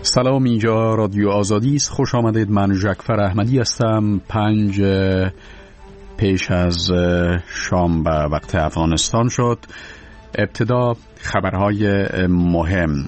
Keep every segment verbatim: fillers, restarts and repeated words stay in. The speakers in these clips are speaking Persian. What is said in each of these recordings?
سلام، اینجا رادیو آزادی است. خوش آمدید. من ژکفر احمدی هستم. پنج پیش از شام به وقت افغانستان شد. ابتدا خبرهای مهم.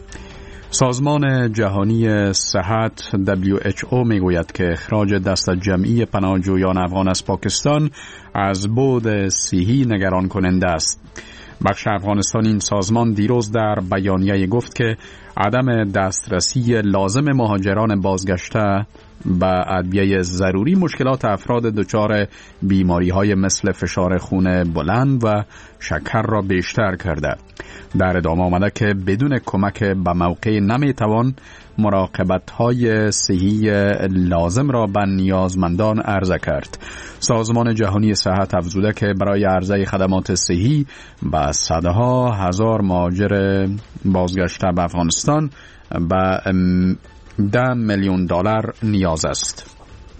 سازمان جهانی صحت دبلیو اچ او میگوید که اخراج دست جمعی پناهجویان افغان از پاکستان از بعد صحی نگران کننده است. بخش افغانستان این سازمان دیروز در بیانیه گفت که عدم دسترسی لازم مهاجران بازگشته به ادویه ضروری مشکلات افراد دچار بیماری‌های مثل فشار خون بلند و شکر را بیشتر کرده. در ادامه آمده که بدون کمک به موقع نمیتوان مراقبت‌های صحی لازم را به نیازمندان عرضه کرد. سازمان جهانی صحت افزوده که برای عرضه خدمات صحی به صدها هزار مهاجر بازگشته به افغانستان به ده میلیون دلار نیاز است.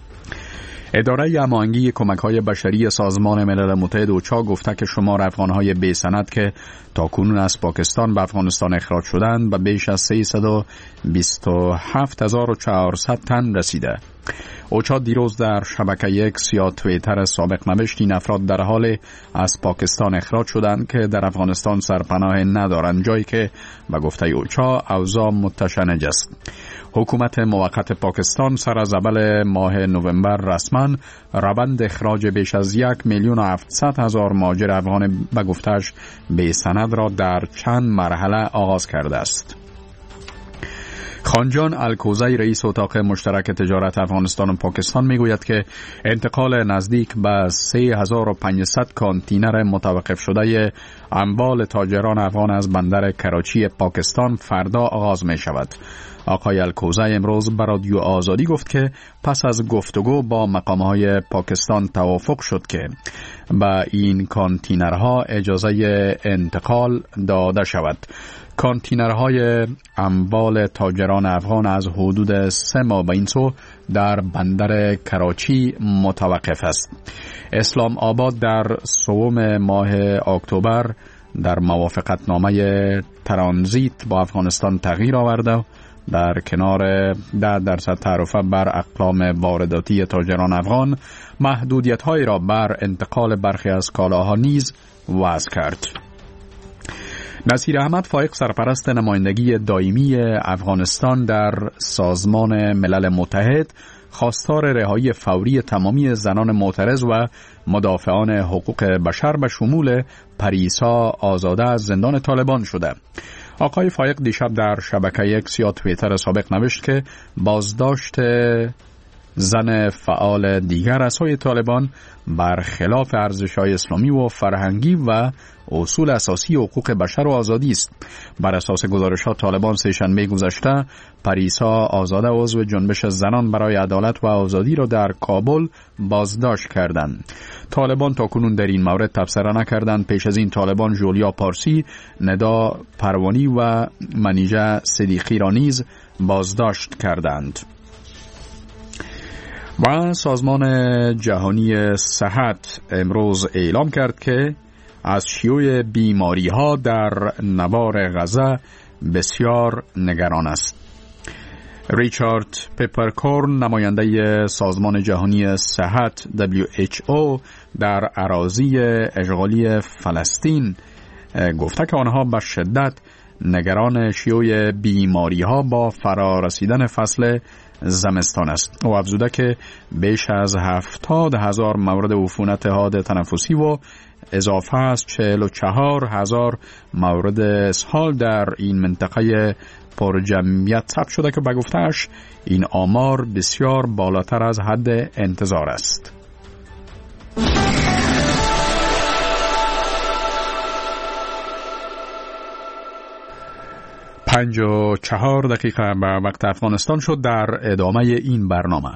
اداره هماهنگی کمک‌های بشری سازمان ملل متحد اوچا گفته که شمار افغان‌های بی سند که تاکنون از پاکستان به افغانستان اخراج شدند به بیش از سیصد و بیست و هفت هزار و چهارصد تن رسیده. اوچا دیروز در شبکه ایکس یا توییتر سابق نوشت این افراد در حال از پاکستان اخراج شدند که در افغانستان سرپناه ندارند، جایی که به گفته اوچا اوضاع متشنج است. حکومت موقت پاکستان سر از اول ماه نوامبر رسما روند اخراج بیش از یک میلیون و هفتصد هزار مهاجر افغان به گفتش بی سند را در چند مرحله آغاز کرده است. خانجان الکوزی رئیس اتاق مشترک تجارت افغانستان و پاکستان میگوید که انتقال نزدیک به سه هزار و پانصد کانتینر متوقف شده اموال تاجران افغان از بندر کراچی پاکستان فردا آغاز می شود. آقای الکوزی امروز به رادیو آزادی گفت که پس از گفتگو با مقام‌های پاکستان توافق شد که به این کانتینرها اجازه انتقال داده شود. کانتینرهای اموال تاجران افغان از حدود سه ماه به این سو در بندر کراچی متوقف است. اسلام آباد در سوم ماه اکتبر در موافقتنامه ترانزیت با افغانستان تغییر آورده. در کنار ده درصد تعرفه بر اقلام وارداتی تاجران افغان، محدودیت‌هایی را بر انتقال برخی از کالاها نیز وضع کرد. نصیر احمد فائق سرپرست نمایندگی دائمی افغانستان در سازمان ملل متحد خواستار رهایی فوری تمامی زنان معترض و مدافعان حقوق بشر به شمول پریسا آزاده از زندان طالبان شده. آقای فائق دیشب در شبکه ایکس یا توییتر سابق نوشت که بازداشت زن فعال دیگر از سوی طالبان برخلاف ارزش‌های اسلامی و فرهنگی و اصول اساسی حقوق بشر و آزادی است. بر اساس گزارش‌ها طالبان سه‌شنبه گذشته پریسا آزاده عضو جنبش زنان برای عدالت و آزادی را در کابل بازداشت کردند. طالبان تاکنون در این مورد تبصره نکردند. پیش از این طالبان جولیا پارسی، ندا پروانی و منیژه صدیقی را نیز بازداشت کردند. و سازمان جهانی صحت امروز اعلام کرد که از شیوع بیماری ها در نوار غزه بسیار نگران است. ریچارد پپرکورن نماینده سازمان جهانی صحت دبلیو اچ او در اراضی اشغالی فلسطین گفته که آنها به شدت نگران شیوع بیماری ها با فرا رسیدن فصل زمستان است. او افزوده که بیش از هفتاد هزار مورد عفونت حاد تنفسی و اضافه از چهل و چهار هزار مورد اسهال در این منطقه پر جمعیت ثبت شده که به گفته‌اش این آمار بسیار بالاتر از حد انتظار است. پنج و چهار دقیقه به وقت افغانستان شد. در ادامه این برنامه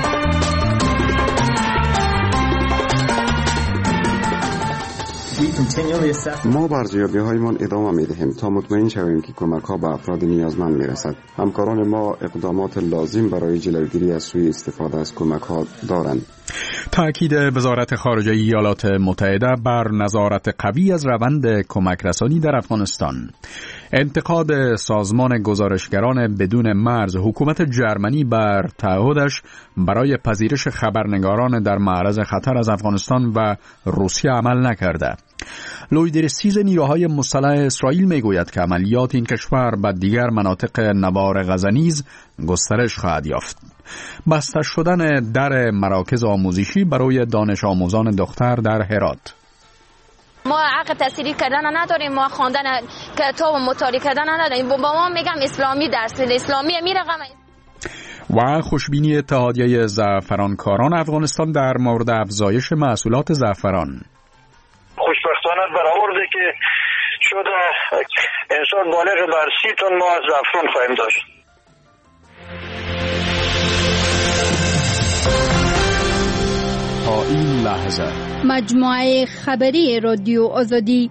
from ما بر ارزیابی‌هایمان ادامه می‌دهیم تا مطمئن شویم که کمک‌ها به افراد نیازمند می‌رسد. همکاران ما اقدامات لازم برای جلوگیری از سوء استفاده از کمک‌ها دارند. تأکید وزارت خارجه ایالات متحده بر نظارت قوی از روند کمک رسانی در افغانستان. انتقاد سازمان گزارشگران بدون مرز حکومت جرمنی بر تعهدش برای پذیرش خبرنگاران در معرض خطر از افغانستان و روسیه عمل نکرده. لویدرسیز نیروهای مسلح اسرائیل میگوید که عملیات این کشور به دیگر مناطق نوار غزنیز گسترش خواهد یافت. بسته شدن در مراکز آموزشی برای دانش آموزان دختر در هرات. ما حق تحصیلی کردن نداریم، ما خواندن کتاب و مطالعه کردن نداریم. با ما میگم اسلامی درس اسلامی میرقم. و خوشبینی اتحادیه زعفرانکاران افغانستان در مورد افزایش محصولات زعفران. خوشبختانه برآورده که شده انسان بالغ بر سی تن ما از زعفران خواهیم داشت. تا این لحظه مجموعه خبری رادیو آزادی.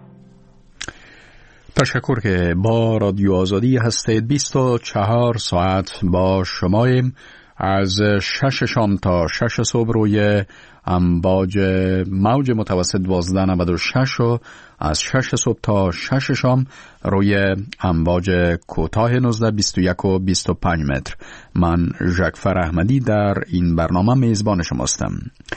تشکر که با رادیو آزادی هستید. بیست و چهار ساعت با شماییم. از شش شام تا شش صبح روی امواج موج متوسط دوازده نود و شش و از شش صبح تا شش شام روی امواج کوتاه نوزده بیست و یک و بیست و پنج متر. من ژکفر احمدی در این برنامه میزبان شماستم.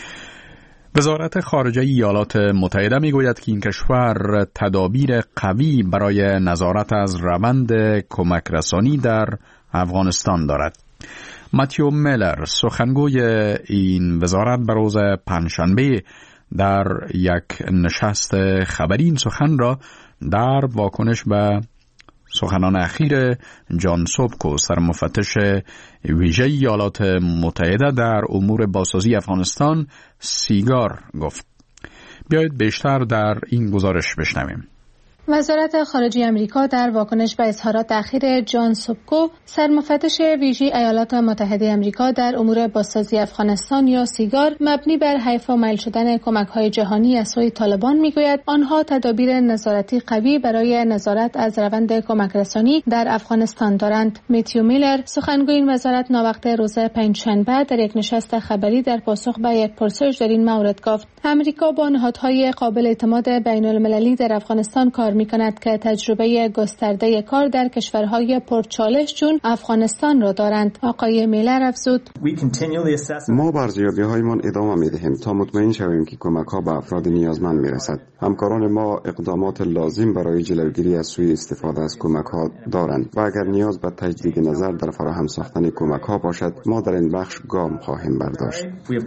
وزارت خارجه ایالات متحده میگوید که این کشور تدابیر قوی برای نظارت از روند کمک رسانی در افغانستان دارد. ماتیو میلر سخنگوی این وزارت به روز پنجشنبه در یک نشست خبری این سخن را در واکنش به سخنان اخیر جان سوبکو سرمفتش ویژه ایالات متحده در امور بازسازی افغانستان سیگار گفت. بیایید بیشتر در این گزارش بشنویم. وزارت خارجه آمریکا در واکنش به اظهارات اخیر جان سوبکو سرمفتش ویژه ایالات متحده آمریکا در امور بازسازی افغانستان یا سیگار مبنی بر حیف و میل شدن کمک‌های جهانی از سوی طالبان میگوید آنها تدابیر نظارتی قوی برای نظارت از روند کمک رسانی در افغانستان دارند. متیو میلر سخنگوی این وزارت ناوقت روز پنجشنبه در یک نشست خبری در پاسخ به یک پرسش در این مورد گفت آمریکا با نهادهای قابل اعتماد بین‌المللی در افغانستان کار می‌کند که تجربه گسترده کار در کشورهای پرچالش چون افغانستان را دارند. آقای میلر افزود: ما بر ارزیابی‌هایمان ادامه می‌دهیم تا مطمئن شویم که کمک‌ها به افراد نیازمند می‌رسد. همکاران ما اقدامات لازم برای جلوگیری از سوء استفاده از کمک‌ها دارند و اگر نیاز به تجدید نظر در فراهم ساختن کمک‌ها باشد ما در این بخش گام خواهیم برداشت.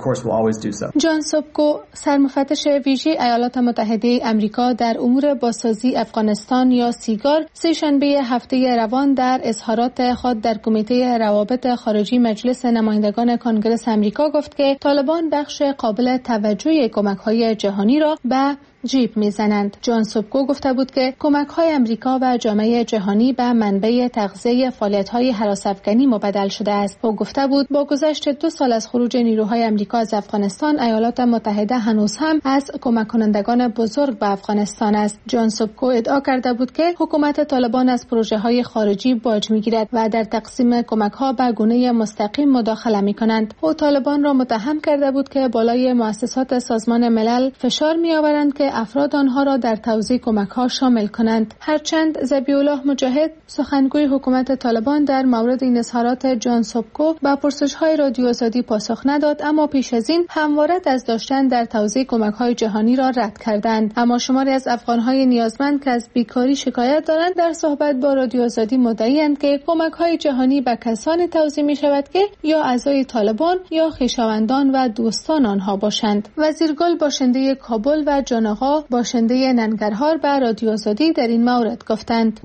جان سوبکو سرمفتش ویژه ایالات متحده آمریکا در امور بازسازی افغانستان یا سیگار سه شنبه هفته روان در اظهارات خود در کمیته روابط خارجی مجلس نمایندگان کنگره آمریکا گفت که طالبان بخش قابل توجه کمک‌های جهانی را به جیب میزنند. جان سوبکو گفته بود که کمک‌های آمریکا و جامعه جهانی به منبع تغذیه فعالیت‌های هراس افغانی مبدل شده است. او گفته بود با گذشت دو سال از خروج نیروهای آمریکا از افغانستان ایالات متحده هنوز هم از کمک کنندگان بزرگ به افغانستان است. جان سوبکو ادعا کرده بود که حکومت طالبان از پروژه‌های خارجی باج می‌گیرد و در تقسیم کمک‌ها به گونه مستقیم مداخله می‌کنند. او طالبان را متهم کرده بود که بالای مؤسسات سازمان ملل فشار می‌آورند که افراد آنها را در توزیع کمک‌ها شامل کنند. هرچند ذبیح الله مجاهد سخنگوی حکومت طالبان در مورد این اظهارات جان سوبکو با پرسش‌های رادیو آزادی پاسخ نداد، اما پیش از این همواره دست داشتن در توزیع کمک‌های جهانی را رد کردند. اما شماری از افغان‌های نیازمند که از بیکاری شکایت دارند در صحبت با رادیو آزادی مدعی‌اند که کمک‌های جهانی به کسانی توزیع می‌شود که یا اعضای طالبان یا خویشاوندان و دوستان آنها باشند. وزیرگل باشنده کابل و جان آقا باشنده ننگرهار به رادیو آزادی در این مورد گفتند: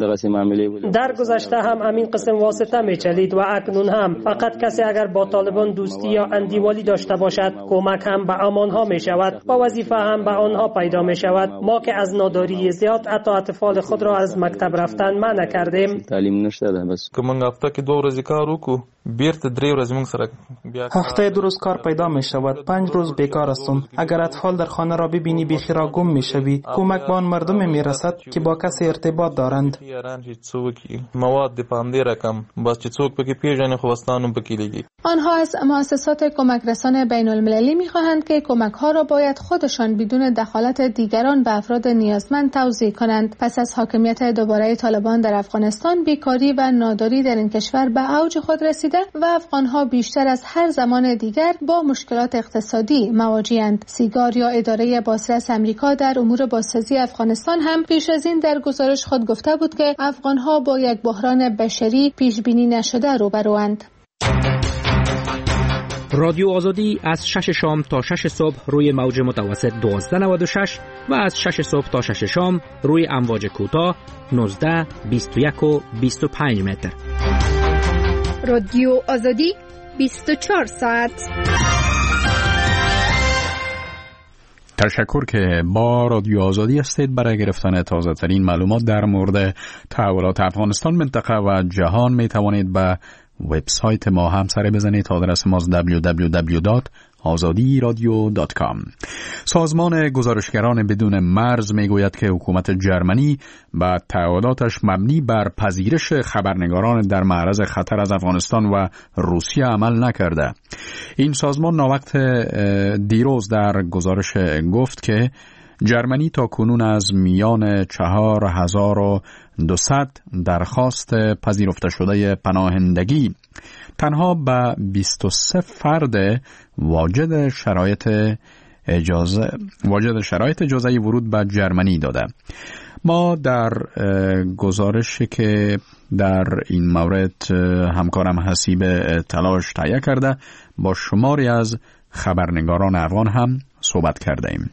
در گذشته هم همین قسم واسطه می‌چلید و اکنون هم فقط کسی اگر با طالبان دوستی یا اندیوالی داشته باشد کمک هم به آنها می‌شود و وظیفه هم به آنها پیدا می‌شود. ما که از ناداری زیاد حتی اطفال خود را از مکتب رفتن منع کردیم. تعلیم نشده بس که من هفته که دو ورځې کار وکړو هفته دو روز کار پیدا می شود، پنج روز بیکار هستم. اگر اطفال در خانه را ببینی بیخیرا گم می شوی. کمک به آن مردم می رسد که با کسی ارتباط دارند. آنها از مؤسسات کمک رسان بین المللی می خواهند که کمک ها را باید خودشان بدون دخالت دیگران به افراد نیازمند توزیع کنند. پس از حاکمیت دوباره طالبان در افغانستان، بیکاری و ناداری در این کشور به اوج خود رسیده و افغانها بیشتر از هر زمان دیگر با مشکلات اقتصادی مواجه‌اند. سیگار یا اداره بازرس امریکا در امور بازسازی افغانستان هم پیش از این در گزارش خود گفته بود که افغانها با یک بحران بشری پیش بینی نشده روبروند. رادیو آزادی از شش شام تا شش صبح روی موج متوسط دوازده نود و شش و از شش صبح تا شش شام روی امواج کوتاه نوزده، بیست و یک و بیست و پنج متر. رادیو آزادی بیست و چهار ساعت. تشکر که با رادیو آزادی هستید. برای گرفتن تازه ترین معلومات در مورد تحولات افغانستان، منطقه و جهان می توانید به وبسایت ما هم سر بزنید. آدرس ما دبلیو دبلیو دبلیو دات آزادی رادیو دات کام. سازمان گزارشگران بدون مرز میگوید که حکومت جرمنی با تعهداتش مبنی بر پذیرش خبرنگاران در معرض خطر از افغانستان و روسیه عمل نکرده. این سازمان ناوقت دیروز در گزارش گفت که جرمنی تا کنون از میان چهار هزار و دویست درخواست پذیرفته شده پناهندگی تنها به بیست و سه فرد واجد شرایط اجازه واجد شرایط اجازه ورود به جرمنی داده. ما در گزارشی که در این مورد همکارم حسیب تلاش تهیه کرده با شماری از خبرنگاران افغان هم صحبت کرده ایم.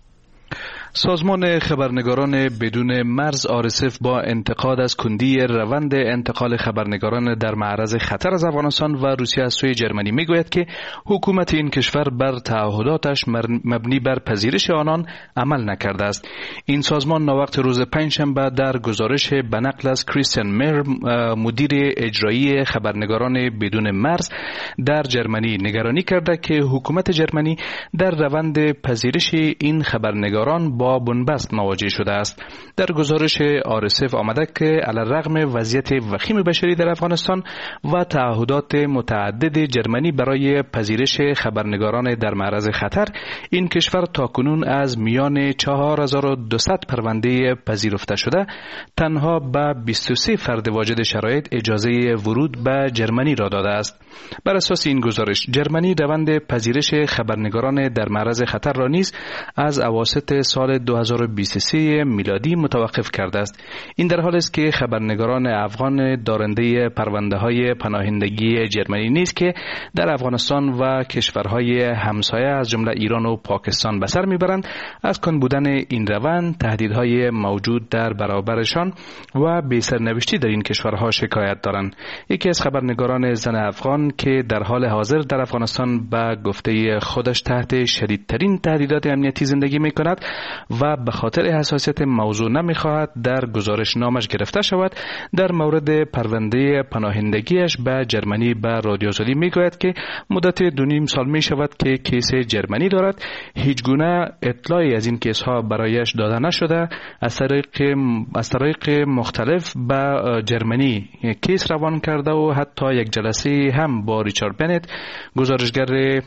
سازمان خبرنگاران بدون مرز آر اس اف با انتقاد از کندی روند انتقال خبرنگاران در معرض خطر از افغانستان و روسیه از سوی جرمنی میگوید که حکومت این کشور بر تعهداتش مبنی بر پذیرش آنان عمل نکرده است. این سازمان ناوقت روز پنجشنبه در گزارش به نقل از کریستین میر، مدیر اجرایی خبرنگاران بدون مرز در جرمنی، نگرانی کرده که حکومت جرمنی در روند پذیرش این خبرنگاران با بنبست مواجه شده است. در گزارش آر اس اف آمده که علیرغم وضعیت وخیم بشری در افغانستان و تعهدات متعدد جرمنی برای پذیرش خبرنگاران در معرض خطر، این کشور تاکنون از میان چهار هزار و دویست پرونده پذیرفته شده تنها به بیست و سه فرد واجد شرایط اجازه ورود به جرمنی را داده است. بر اساس این گزارش، جرمنی روند پذیرش خبرنگاران در معرض خطر را نیز از اواسط سال دو هزار و بیست و سه میلادی متوقف کرده است. این در حالی است که خبرنگاران افغان دارنده پرونده‌های پناهندگی جرمنی نیز که در افغانستان و کشورهای همسایه از جمله ایران و پاکستان به سر میبرند، از کند بودن این روند، تهدیدهای موجود در برابرشان و بی‌سرنوشتی در این کشورها شکایت دارند. یکی از خبرنگاران زن افغان که در حال حاضر در افغانستان به گفته خودش تحت شدیدترین تهدیدات امنیتی زندگی میکند و به خاطر حساسیت موضوع نمیخواهد در گزارش نامش گرفته شود، در مورد پرونده پناهندگیش به جرمنی به رادیو آزادی میگوید که مدت دو نیم سال می شود که کیس جرمنی دارد. هیچ گونه اطلاعی از این کیس ها برایش داده نشده. از طریق از طریق مختلف به جرمنی کیس روان کرده و حتی یک جلسه هم با ریچارد بنت، گزارشگر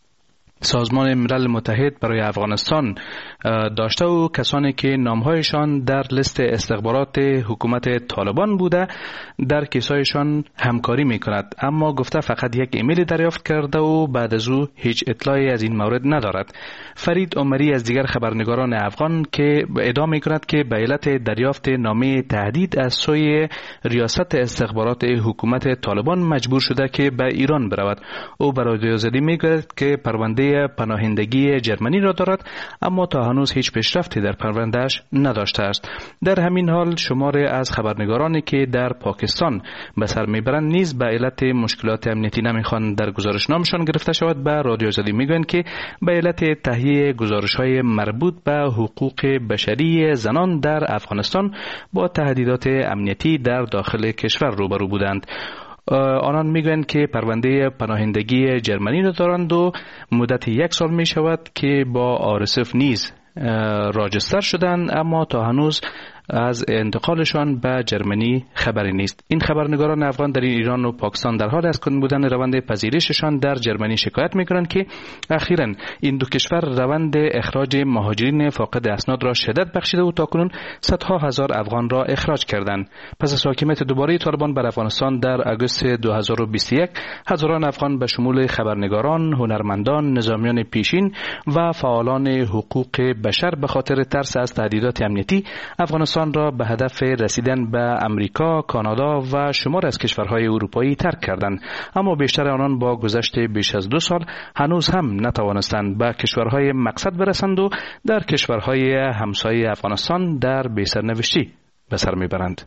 سازمان ملل متحد برای افغانستان داشته و کسانی که نامهایشان در لیست استخبارات حکومت طالبان بوده در کیسایشان همکاری میکند، اما گفته فقط یک ایمیل دریافت کرده و بعد از او هیچ اطلاعی از این مورد ندارد. فرید عمری از دیگر خبرنگاران افغان که ادعا میکند که به علت دریافت نامه تهدید از سوی ریاست استخبارات حکومت طالبان مجبور شده که به ایران برود. او برای رادیو آزادی میگوید که پرونده پناهندگی جرمنی را دارد، اما تا هنوز هیچ پیشرفتی در پروندهش نداشته است. در همین حال شماری از خبرنگارانی که در پاکستان به سر میبرند نیز به علت مشکلات امنیتی نمیخوان در گزارشنامشان گرفته شود. به رادیو آزادی میگویند که به علت تهیه گزارش‌های مربوط به حقوق بشری زنان در افغانستان با تهدیدات امنیتی در داخل کشور روبرو بودند. آنان میگویند که پرونده پناهندگی جرمنی را دارند و مدت یک سال می شود که با آر اس اف نیز راجستر شدند، اما تا هنوز از انتقالشان به جرمنی خبری نیست. این خبرنگاران افغان در ایران و پاکستان در حال از کند بودن روند پذیرششان در جرمنی شکایت میکنند که اخیراً این دو کشور روند اخراج مهاجرین فاقد اسناد را شدت بخشیده و تاکنون صدها هزار افغان را اخراج کردند. پس از حاکمیت دوباره طالبان بر افغانستان در آگوست دو هزار و بیست و یک، هزاران افغان به شمول خبرنگاران، هنرمندان، نظامیان پیشین و فعالان حقوق بشر به خاطر ترس از تهدیدات امنیتی افغانستان را به هدف رسیدن به امریکا، کانادا و شمار از کشورهای اروپایی ترک کردند، اما بیشتر آنان با گذشت بیش از دو سال هنوز هم نتوانستند به کشورهای مقصد برسند و در کشورهای همسایه افغانستان در بی‌سرنوشتی به سر میبرند.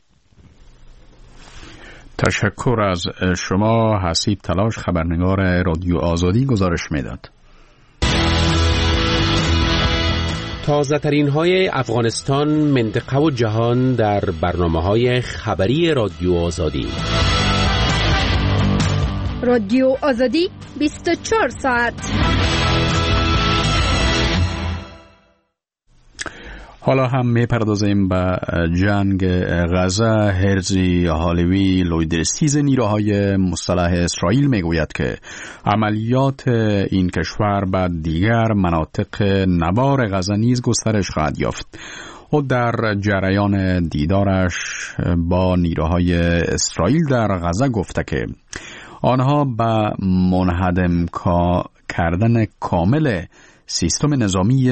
تشکر از شما. حسیب تلاش، خبرنگار رادیو آزادی، گزارش میداد. تازه ترین های افغانستان، منطقه و جهان در برنامه های خبری رادیو آزادی. رادیو آزادی بیست و چهار ساعت. حالا هم میپردازیم به جنگ غزه. هرزی هالوی لویدرسیز نیروهای مسلح اسرائیل میگوید که عملیات این کشور به دیگر مناطق نوار غزه نیز گسترش خواهد یافت. او در جریان دیدارش با نیروهای اسرائیل در غزه گفته که آنها به منهدم کردن کامل سیستم نظامی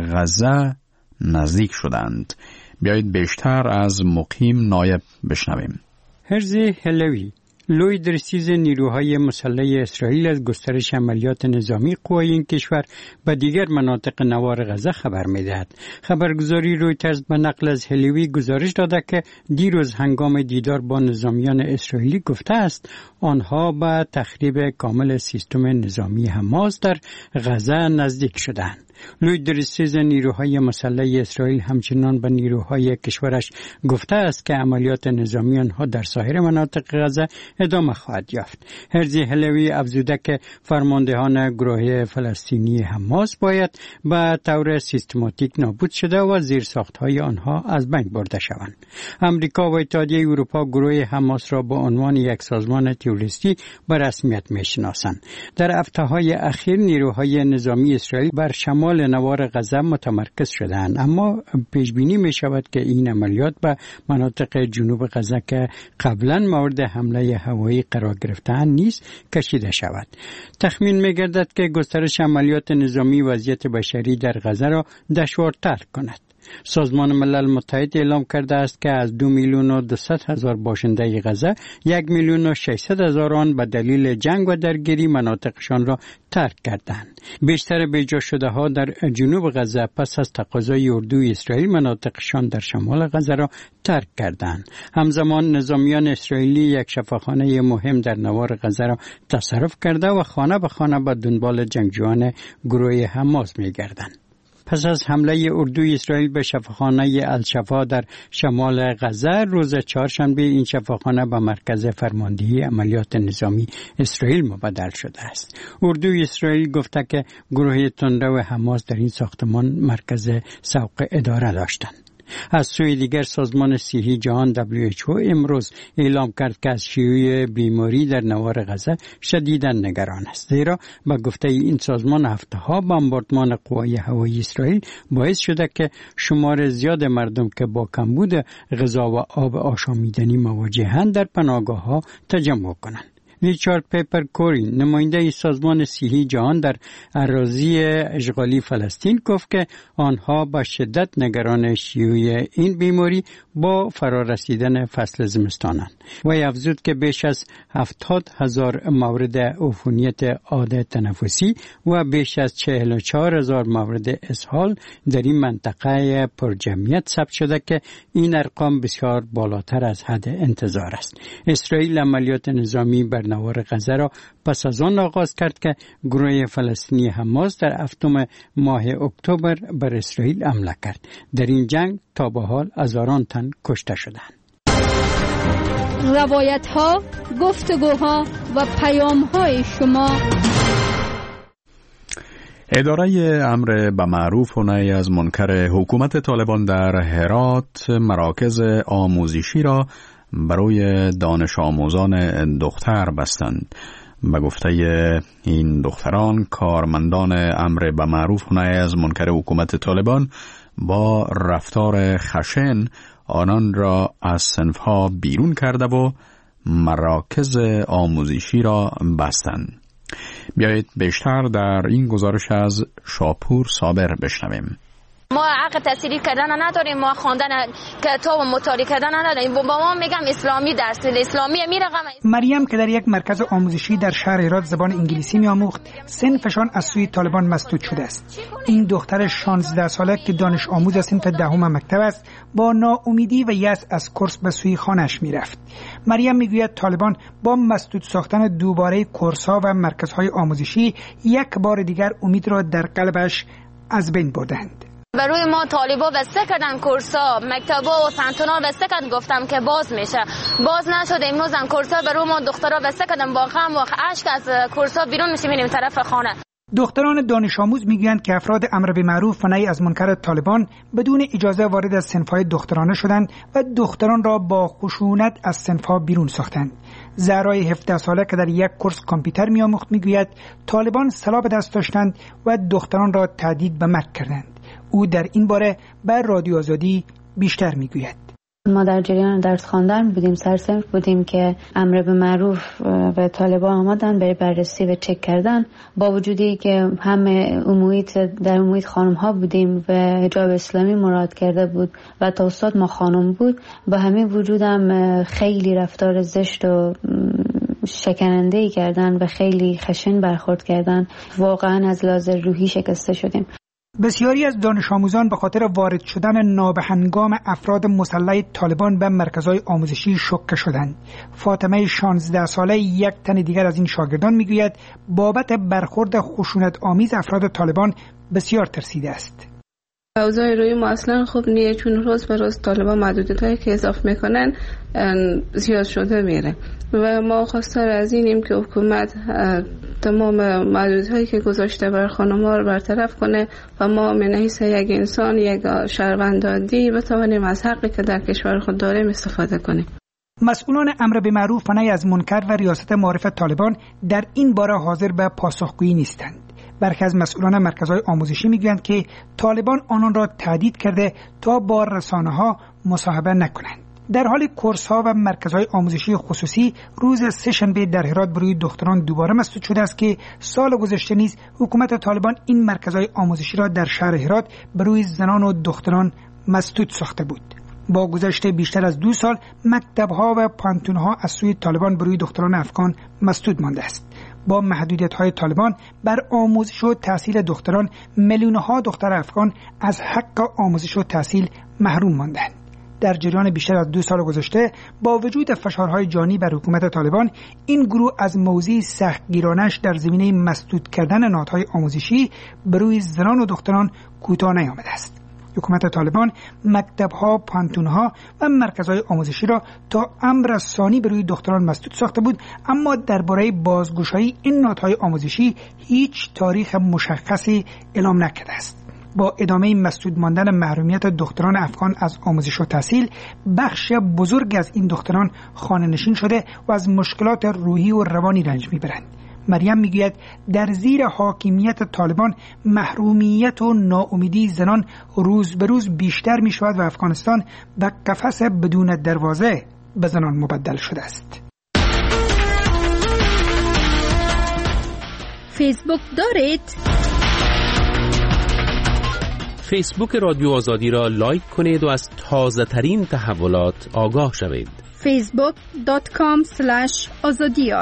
غزه نزدیک شدند. بیایید بیشتر از مقیم نایب بشنویم. هرزی هالوی لوی درسیز نیروهای مسلح اسرائیل از گسترش عملیات نظامی قوای این کشور به دیگر مناطق نوار غزه خبر می‌دهد. خبرگزاری رویترز به نقل از هالوی گزارش داده که دیروز هنگام دیدار با نظامیان اسرائیلی گفته است آنها به تخریب کامل سیستم نظامی حماس در غزه نزدیک شدند. لوی درسیز نیروهای مسلح اسرائیل همچنان به نیروهای کشورش گفته است که عملیات نظامی آنها در سایر مناطق غزه ادامه خواهد یافت. هرزی هالوی افزوده که فرماندهان گروه فلسطینی حماس باید به طور سیستماتیک نابود شده و زیرساختهای آنها از بین برده شوند. امریکا و اتحادیه اروپا گروه حماس را به عنوان یک سازمان تروریستی به رسمیت میشناسند. در هفته‌های اخیر نیروهای نظامی اسرائیل بر شمال نوار غزه متمرکز شدند، اما پیش بینی می شود که این عملیات به مناطق جنوب غزه که قبلا مورد حمله هوایی قرار گرفتند نیز کشیده شود. تخمین می گردد که گسترش عملیات نظامی وضعیت بشری در غزه را دشوارتر کند. سازمان ملل متحد اعلام کرده است که از دو میلیون و دویست هزار باشنده غزه یک میلیون و ششصد هزار آن به دلیل جنگ و درگیری مناطقشان را ترک کردند. بیشتر بیجا شده ها در جنوب غزه پس از تقاضای اردوی اسرائیل مناطقشان در شمال غزه را ترک کردند. همزمان نظامیان اسرائیلی یک شفاخانه مهم در نوار غزه را تصرف کرده و خانه به خانه به دنبال جنگجویان گروه حماس می‌گردند. پس از حمله اردوی اسرائیل به شفاخانه الشفا در شمال غزه روز چهارشنبه، این شفاخانه به مرکز فرماندهی عملیات نظامی اسرائیل مبدل شده است. اردوی اسرائیل گفته که گروه تندرو حماس در این ساختمان مرکز سوق اداره داشتند. از سوی دیگر سازمان صحی جهان دبلیو اچ او امروز اعلام کرد که از شیوع بیماری در نوار غزه شدیداً نگران است، زیرا به گفته این سازمان هفته‌ها بمباردمان قوای هوایی اسرائیل باعث شده که شمار زیاد مردم که با کمبود غذا و آب آشامیدنی مواجهند در پناهگاه‌ها تجمع کنند. ریچارد پیپر کوری، نماینده سازمان صحی جهان در اراضی اشغالی فلسطین، گفت که آنها با شدت نگران شیوع این بیماری با فرارسیدن فصل زمستانند. و افزود که بیش از هفتاد هزار مورد عفونیت عادت تنفسی و بیش از چهل و چهار هزار مورد اسهال در این منطقه پرجمعیت ثبت شده که این ارقام بسیار بالاتر از حد انتظار است. اسرائیل عملیات نظامی بر نوار غزه را پس از آن آغاز کرد که گروه فلسطینی حماس در هفتم ماه اکتبر بر اسرائیل حمله کرد. در این جنگ تا به حال هزاران تن کشته شدند. روایت ها، گفتگوها و پیام های شما. اداره امر به معروف و نهی از منکر حکومت طالبان در هرات مراکز آموزشی را برای دانش آموزان دختر بستند. به گفته این دختران، کارمندان امر به معروف و نهی از منکر حکومت طالبان با رفتار خشن آنان را از صنفها بیرون کرده و مراکز آموزشی را بستند. بیایید بیشتر در این گزارش از شاپور صابر بشنویم. ما حق تحصیلی کردن نداریم، ما خواندن کتاب و مطالعه کردن نداریم. با ما میگم اسلامی درس اسلامی میرقم. مریم که در یک مرکز آموزشی در شهر هرات زبان انگلیسی میآموخت، صنفشان از سوی طالبان مسدود شده است. این دختر شانزده ساله که دانش آموز صنف دهم مکتب است، با ناامیدی و یأس از کورس به سوی خانه‌اش میرفت. مریم میگوید طالبان با مسدود ساختن دوباره کورس‌ها و مرکزهای آموزشی یک بار دیگر امید را در قلبش از بین بردند. برای ما طالبا بسته کردن کورسا، مکتبا و پانتونا بسته کردن، گفتم که باز میشه، باز نشد. امروز هم کورسا برای ما دخترا بسته کردن، با غم و اشک از کورسا بیرون میشیم میریم طرف خانه. دختران دانش آموز میگویند که افراد امر به معروف و نهی از منکر طالبان بدون اجازه وارد از صنف‌های دخترانه شدند و دختران را با خشونت از صنف‌ها بیرون ساختند. زهرای هفده ساله که در یک کورس کامپیوتر میآموخت میگوید طالبان سلاح به دست داشتند و دختران را تهدید به مرگ کردند. او در این باره بر رادیو آزادی بیشتر میگوید. ما در جریان درس خواندن بودیم، سرصنف بودیم که امر به معروف و طالبان آمدن برای بررسی و چک کردن. با وجودی که همه محیط در محیط خانم ها بودیم و حجاب اسلامی مراد کرده بود و تا استاد ما خانم بود، با همین وجودم خیلی رفتار زشت و شکننده‌ای کردن و خیلی خشن برخورد کردن. واقعا از لحاظ روحی شکسته شدیم. بسیاری از دانش آموزان به خاطر وارد شدن نابهنگام افراد مسلح طالبان به مرکزهای آموزشی شوکه شدند. فاطمه شانزده ساله یک تن دیگر از این شاگردان میگوید بابت برخورد خشونت آمیز افراد طالبان بسیار ترسیده است. اوضاع روی ما اصلا خوب نیه، چون روز به روز طالبان محدودیت‌هایی که اضافه میکنن زیاد شده میره و ما خواستار از اینیم که حکومت تمام محدودیت‌هایی که گذاشته بر خانم‌ها رو برطرف کنه و ما من حیث یک انسان، یک شهروند عادی بتوانیم از حقی که در کشور خود داریم استفاده کنیم. مسئولان امر به معروف و نهی از منکر و ریاست معارف طالبان در این باره حاضر به پاسخگویی نیستند. برخی از مسئولان مرکزهای آموزشی میگویند که طالبان آنان را تهدید کرده تا با رسانه‌ها مصاحبه نکنند. در حال کورس‌ها و مرکزهای آموزشی خصوصی روز سه‌شنبه در هرات برای دختران دوباره مسدود شده است که سال گذشته نیز حکومت طالبان این مرکزهای آموزشی را در شهر هرات برای زنان و دختران مسدود ساخته بود. با گذشت بیشتر از دو سال مکتب‌ها و پانتون‌ها از سوی طالبان برای دختران افغان مسدود مانده است. با محدودیت‌های طالبان بر آموزش و تحصیل دختران، میلیون‌ها دختر افغان از حق آموزش و تحصیل محروم ماندند. در جریان بیشتر از دو سال گذشته با وجود فشارهای جانی بر حکومت طالبان، این گروه از موضع سختگیرانش در زمینه مسدود کردن نهادهای آموزشی بروی زنان و دختران کوتاه نیامده است. حکومت طالبان مکتب‌ها، پانتون‌ها و مرکزهای آموزشی را تا امر ثانی بروی دختران مسدود ساخته بود، اما درباره بازگشایی این نهادهای آموزشی هیچ تاریخ مشخصی اعلام نکرده است. با ادامه مسدود ماندن محرومیت دختران افغان از آموزش و تحصیل، بخش بزرگ از این دختران خانه‌نشین شده و از مشکلات روحی و روانی رنج میبرند. مریم میگوید در زیر حاکمیت طالبان محرومیت و ناامیدی زنان روز به روز بیشتر می شود و افغانستان به قفس بدون دروازه به زنان مبدل شده است. فیسبوک دارید؟ فیسبوک رادیو آزادی را لایک کنید و از تازه ترین تحولات آگاه شوید. فیسبوک دات کام اسلش آزادیار.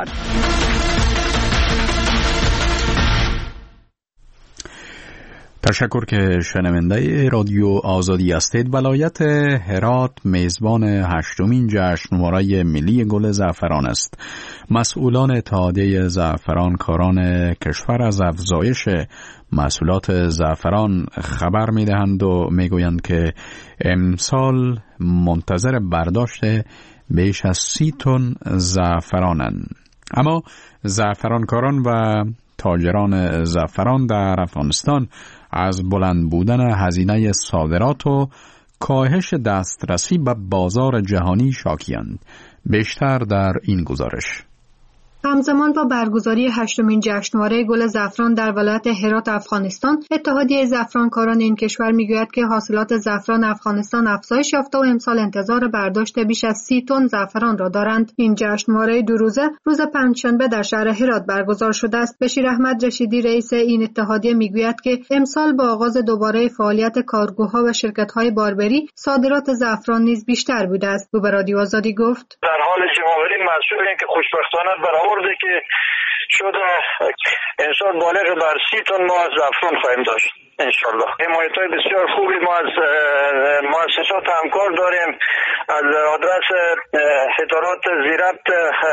تشکر که شنونده رادیو آزادی هستید. ولایت هرات میزبان هشتمین جشنواره ملی گل زعفران است. مسئولان اتحادیه زعفران کاران کشور از افزایش محصولات زعفران خبر می‌دهند و می‌گویند که امسال منتظر برداشت بیش از سی تن زعفرانند. اما زعفرانکاران و تاجران زعفران در افغانستان از بلند بودن هزینه صادرات و کاهش دسترسی به بازار جهانی شاکی‌اند. بیشتر در این گزارش. همزمان با برگزاری هشتمین جشنواره گل زعفران در ولایت هرات افغانستان، اتحادیه زعفرانکاران این کشور میگوید که حاصلات زعفران افغانستان افزایش یافته و امسال انتظار برداشت بیش از سی تن زعفران را دارند. این جشنواره دو روزه روز پنجشنبه در شهر هرات برگزار شده است. بشیر احمد رشیدی رئیس این اتحادیه میگوید که امسال با آغاز دوباره فعالیت کارگوها و شرکت‌های باربری، صادرات زعفران نیز بیشتر بوده است. او به رادیو آزادی گفت: در حال جمع‌آوری مسئولین که خوشبختانه برآورده که شده انشاء بالغ بر سی تن ما از زعفران خواهیم داشت انشالله. حمایت‌های بسیار خوبی ما از مؤسسات همکار داریم. از آدرس ادارات زیربط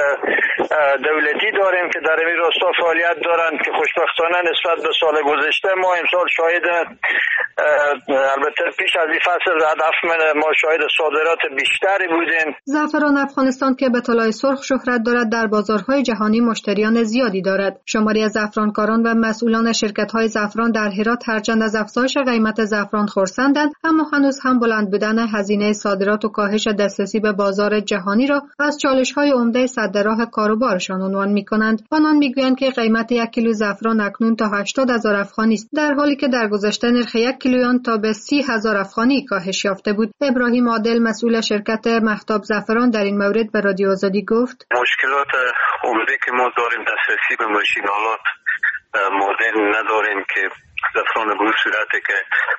دولتی داریم که در این راستا فعالیت دارند که خوشبختانه نسبت به سال گذشته ما امسال شاهد، البته پیش از این فصل هدف ما شاهد صادرات بیشتری بودیم. زعفران افغانستان که به طلای سرخ شهرت دارد در بازارهای جهانی مشتریان زیادی دارد. شماری از زعفرانکاران و مسئولان شرکت‌های زعفران در هرات هرچند از افزایش قیمت زعفران خرسندند، اما هنوز هم بلند بودن هزینه صادرات و کاهش دسترسی به بازار جهانی را از چالش‌های عمده سد راه کاروبارشان عنوان می‌کنند. آنان می‌گویند که قیمت یک کیلو زعفران اکنون تا هشتاد هزار افغانی است، در حالی که در گذشته نرخ یک کیلوی آن تا به سی هزار افغانی کاهش یافته بود. ابراهیم عادل مسئول شرکت مهتاب زعفران در این مورد به رادیو آزادی گفت: مشکلات عمده که ما داریم دسترسی به ماشین‌آلات مدرن نداریم که زعفران به صورتی که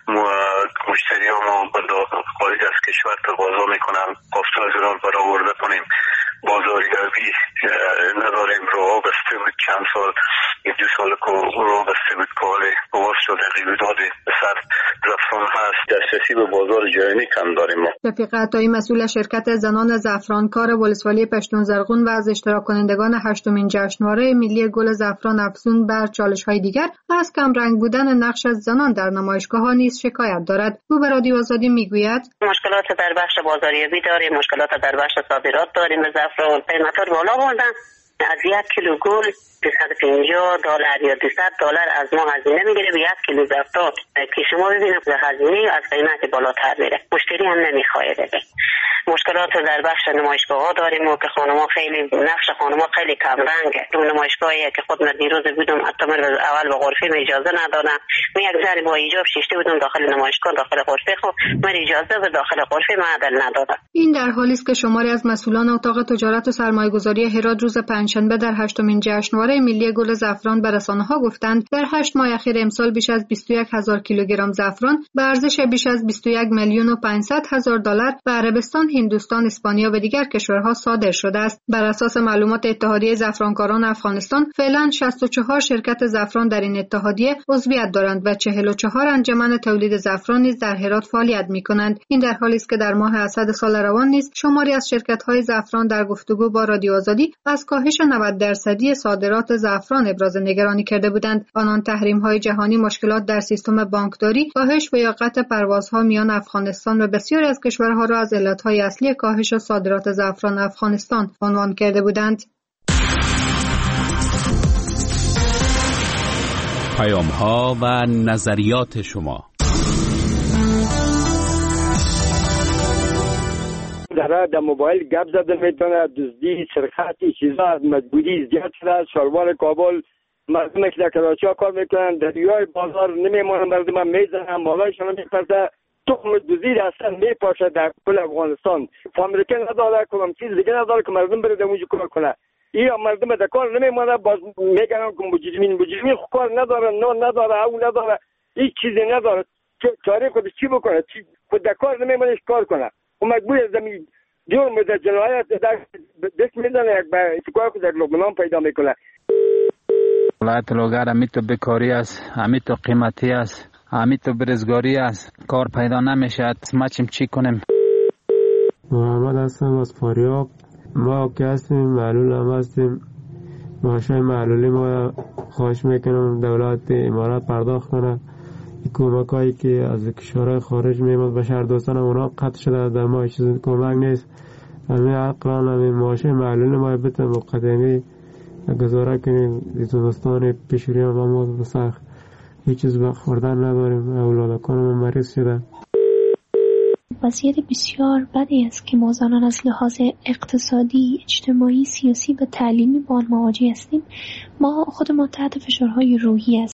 مشتری ها ما خارج از کشور تقاضا میکنن گفتار زران برآورده کنیم. بازاریابی نداریم، راه بسته بود، چند سال دو سال که راه بسته بود کار باز شده قیمت سر زعفران هست. دسترسی به بازار جهانی کم داریم ما. رفیق عطایی مسئول شرکت زنان زعفرانکار ولسوالی پشتون زرغون و از اشتراک کنندگان هشتمین جشنواره ملی گل زعفران افزون بر چالش‌های دیگر از کم رنگ بودن نقش زنان در نمایشگاه‌ها نیز شکایت دارد. او به رادیو آزادی میگوید: مشکلات در بخش بازاریابی داریم، مشکلات در بخش صادرات داریم. زعفران قیمت‌ها بالا بردن. از یک کیلو گل دویست و پنجاه دلار یا دویست دلار از ما هزینه میگیره به یک کیلو زعفران که شما ببینید هزینه از قیمت بالاتر میره، مشتری هم نمیخواد بده. مشکلات در بخش نمایشگاه ها داریم و که خانم‌ها خیلی نقش خانم‌ها خیلی کم رنگه. تو نمایشگاهی که خود من دیروز بودم حتی من اول به غرفه اجازه ندادم، من یک ذره با حجاب شیشته بودم داخل نمایشگاه داخل غرفه، خب من اجازه به داخل غرفه معدل ندادم. این در حالی است که شماری از مسئولان اتاق تجارت و سرمایه‌گذاری هرات روز پنجشنبه در هشتمین جشنواره ملی گل زعفران به رسانه‌ها گفتند در هشت ماه اخیر امسال بیش از بیست و یک هزار کیلوگرم زعفران به ارزش بیش از بیست و یک میلیون و پانصد هزار دلار به عربستان، هندوستان، اسپانیا و دیگر کشورها صادر شده است. بر اساس معلومات اتحادیه زعفرانکاران افغانستان، فعلا شصت و چهار شرکت زعفران در این اتحادیه عضویت دارند و چهل و چهار انجمن تولید زعفران نیز در هرات فعالیت می‌کنند. این در حالی است که در ماه اسد سال روان نیز شماری از شرکت‌های زعفران در گفتگو با رادیو آزادی از کاهش نود درصدی صادرات زعفران ابراز نگرانی کرده بودند. آنان تحریم‌های جهانی، مشکلات در سیستم بانکداری، کاهش و یا قطع پروازها میان افغانستان و بسیاری از کشورها را از علت‌های اصلی کاهش صادرات زعفران افغانستان عنوان کرده بودند. پیام‌ها و نظریات شما. در در موبایل گپ زده میتونه، دزدی، سرقت، چیزا از مجبوری زیاد شده. شلوار کابل مردم که در کراچی کار میکنن در دیوار بازار نمیمونن، مردم میزنن، مالایشون میپرسه. تخم دزدی اصلا میپاشه در کل افغانستان. فامیلیکن نداره، کدام چیز دیگه نداره که مردم بره در اونجا کار کنه. یا مردم در کار نمیمونه، باز میگن که مجرمین مجرمین کار نداره، نو نداره، او نداره، هیچ چیزی نداره. چاره خودش چی بکنه؟ خود در کار نمیمونه کار کنه. و مجبور از زمین دیون مدت جنایت دست میزنه، یک به اتکار که در لبنان پیدا میکنه. ولایت لوگر همی تو بکاری است، همی تو قیمتی است، همی تو برزگاری است، کار پیدا نمیشه. ما چیم چی کنیم؟ محمد هستم از فاریاب. ما که هستیم معلول هم هستیم. ماشای معلولی ما خواهش میکنم دولت امارات پرداخت کنه. کمک هایی که از کشورهای خارج میمد به شهر دوستان اونا قطع شده، در ما چیز کمک نیست. همین عقلان همین معاشه معلول ما بته مقدمی گزاره کنیم زمستان پیشوری هم ما بسخ هیچ چیز بخوردن نداریم. اولادکان ما مریض شدن. وضعیت بسیار بدی است که ما زنان از لحاظ اقتصادی، اجتماعی، سیاسی و تعلیمی با آن مواجه هستیم. ما خودمان تحت فشارهای روحی است.